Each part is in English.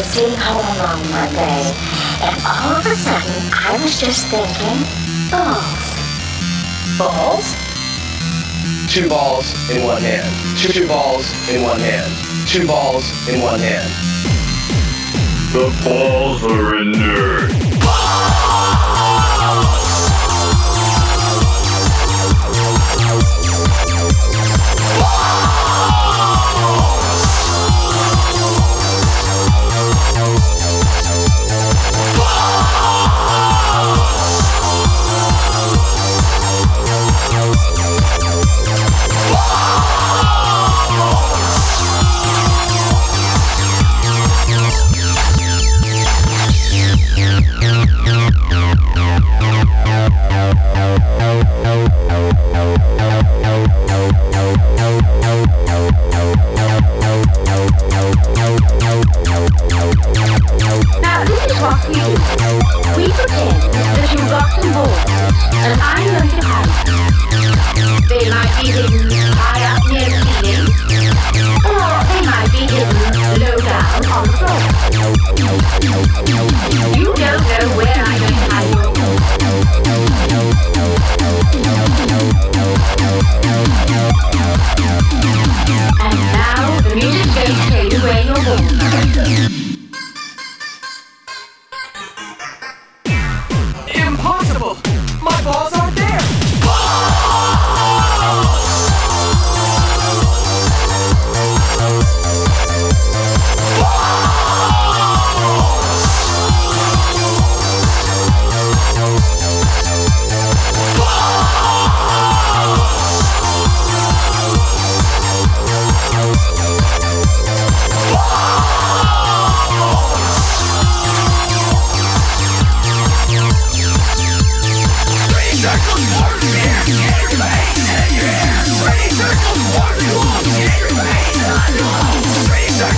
was sitting home alone one day, and all of a sudden, I was just thinking, balls. Balls? Two balls in one hand. Two balls in one hand. Two balls in one hand. The balls are inert. Now this is what we do. We pretend that you've got some balls, and I'm going to have them. They might be hidden high up near the ceiling, or they might be hidden low down on the floor. You don't know where I'm going to hide your balls. And now the music's going to tell you where your balls are. Impossible! My balls aren't there!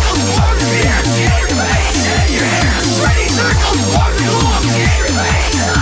Circles,